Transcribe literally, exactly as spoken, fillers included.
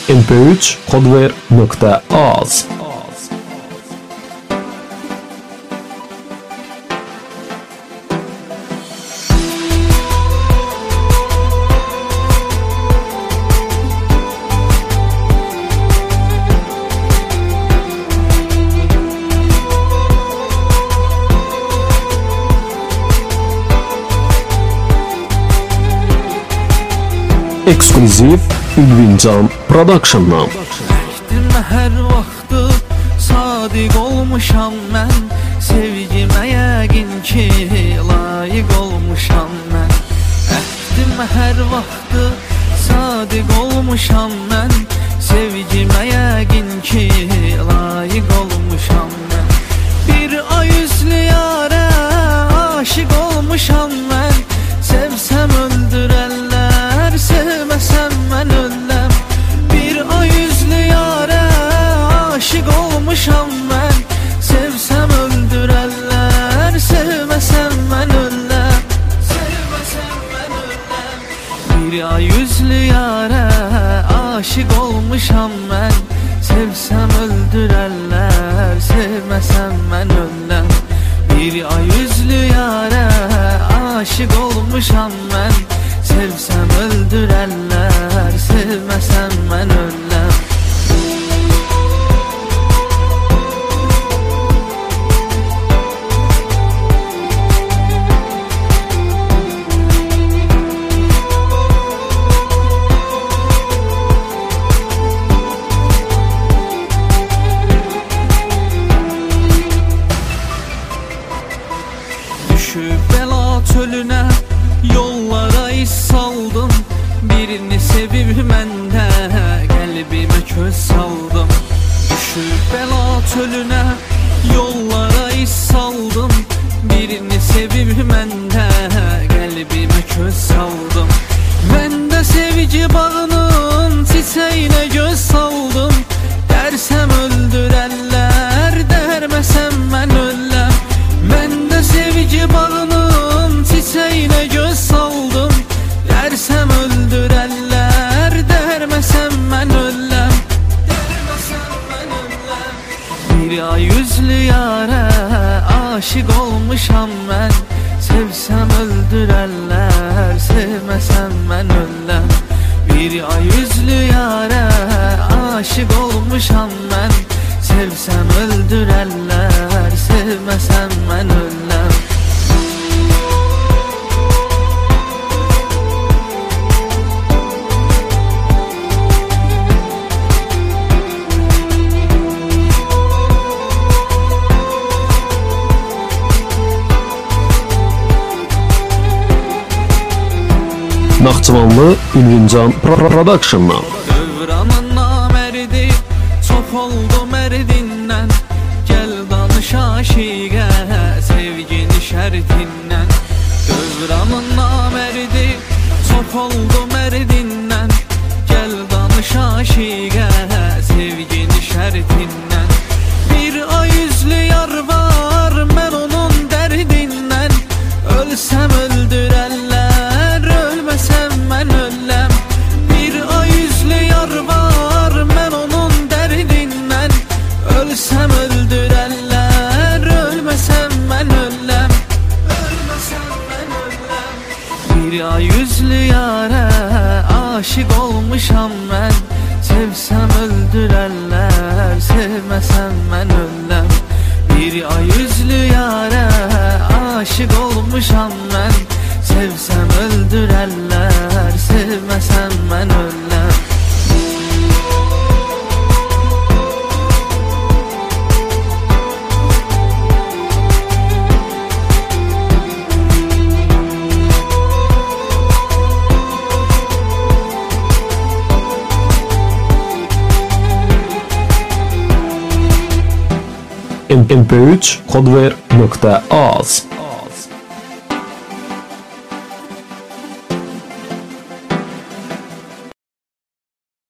em pe üç kodver nokta az. Ekskluziv Ülvincan Production'dan. Əkdimə hər vaxtı sadiq olmuşam mən, sevgimə yəqin ki layiq olmuşam mən. Əkdimə hər vaxtı sadiq olmuşam mən, sevgimə yəqin ki layiq olmuşam mən. Bir ay üzlü yarə aşiq olmuşam mən, sevsəm öldürərlər, sevməsəm mən ölləm. Bir ay üzlü yarə aşiq olmuşam mən, sevsəm öldürərlər, sevməsəm mən ölləm. Sevməsəm mən ölləm. Bir ay üzlü yarə aşiq olmuşam mən, sevsəm öldürərlər, sevməsəm mən ölləm. Bir ay üzlü yarə aşiq olmuşam mən, sevsəm öldürərlər, sevməsəm mən ölləm. Düşüb bəla çölünə, yollara iz saldım. Birini sevib məndə qəlbimə köz saldım. Düşüb bəla çölünə, yollara iz saldım. Birini sevib məndə qəlbimə köz saldım. Mən də sevgi bağının çiçəyinə göz saldım. Dərsəm öldürərlər, dərməsəm mən ölləm. Mən də sevgi bağının çiçəyinə göz saldım. Dərsəm öldürərlər, dərməsəm mən ölləm. Dərməsəm mən ölləm. Bir ay üzlü yarə aşiq olmuşam mən, sevsəm öldürərlər, sevməsəm mən ölləm. Bir ay üzlü yarə aşiq olmuşam mən, sevsəm öldürərlər, sevməsəm mən ölləm. Naxçıvanlı Ülvincan Production'dan. Dövranın namərdi, çox oldu mərdindən. Gəl danış aşiqə, sevgini şərtindən. Dövranın namərdi, çox oldu mərdindən. Gəl danış aşiqə, sevgini şərtindən. Bir ay üzlü yar var, mən onun dərdindən. Ölsəm öldürərlər, ölməsəm mən ölləm. Bir ay üzlü yar var, mən onun dərdindən. Ölsəm öldürərlər, ölməsəm mən ölləm. Ölməsəm mən ölləm. Bir ay üzlü yarə aşiq olmuşam mən, sevsəm öldürərlər, sevməsəm mən ölləm. Bir ay üzlü yarə aşiq olmuşam mən, sevsəm öldürərlər, sevməsəm mən ölləm. em pe üç kodver nokta az.